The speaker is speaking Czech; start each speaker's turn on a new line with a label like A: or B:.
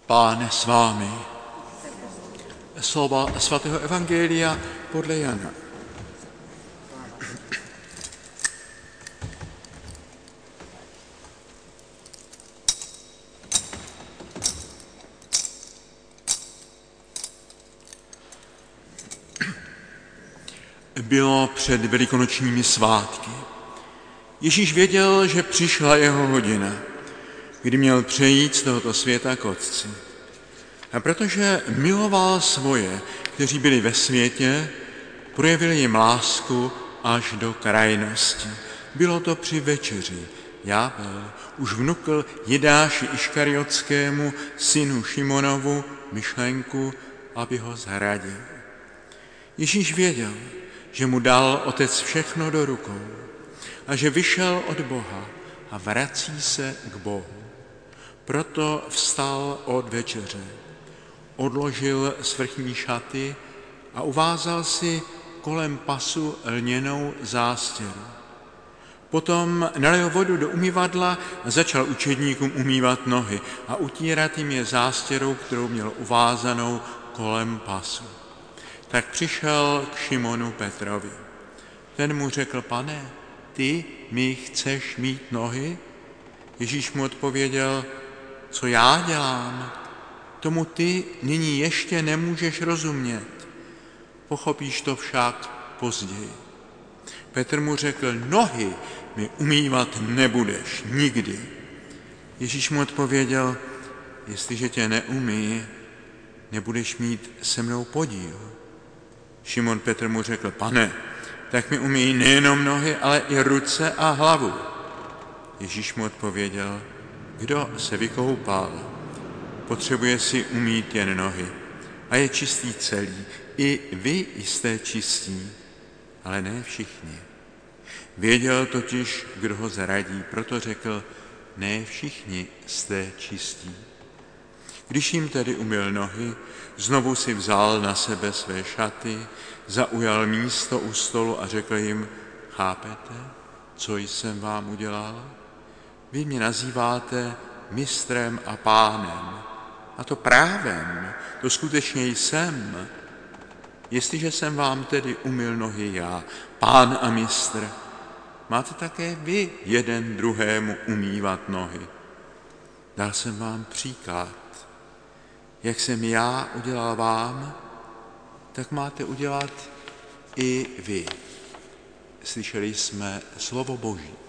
A: Pán s vámi. Slova svatého evangelia podle Jana. Bylo před velikonočními svátky. Ježíš věděl, že přišla jeho hodina, kdy měl přejít z tohoto světa k Otci. A protože miloval svoje, kteří byli ve světě, projevil jim lásku až do krajnosti. Bylo to při večeři. Ďábel už vnukl Jidáši Iškariotskému, synu Šimonovu, myšlenku, aby ho zhradil. Ježíš věděl, že mu dal Otec všechno do rukou a že vyšel od Boha a vrací se k Bohu. Proto vstal od večeře, odložil svrchní šaty a uvázal si kolem pasu lněnou zástěru. Potom nalil vodu do umyvadla a začal učedníkům umývat nohy a utírat jim je zástěrou, kterou měl uvázanou kolem pasu. Tak přišel k Šimonu Petrovi. Ten mu řekl: Pane, ty mi chceš mít nohy? Ježíš mu odpověděl: Co já dělám, tomu ty nyní ještě nemůžeš rozumět. Pochopíš to však později. Petr mu řekl: Nohy mi umývat nebudeš nikdy. Ježíš mu odpověděl: Jestliže tě neumí, nebudeš mít se mnou podíl. Šimon Petr mu řekl: Pane, tak mi umyj nejenom nohy, ale i ruce a hlavu. Ježíš mu odpověděl: Kdo se vykoupal, potřebuje si umýt jen nohy a je čistý celý. I vy jste čistí, ale ne všichni. Věděl totiž, kdo ho zradí, proto řekl: Ne všichni jste čistí. Když jim tedy umyl nohy, znovu si vzal na sebe své šaty, zaujal místo u stolu a řekl jim: Chápete, co jsem vám udělal? Vy mě nazýváte mistrem a pánem. A to právem, to skutečně jsem. Jestliže jsem vám tedy umyl nohy já, pán a mistr, máte také vy jeden druhému umývat nohy. Dal jsem vám příklad. Jak jsem já udělal vám, tak máte udělat i vy. Slyšeli jsme slovo Boží.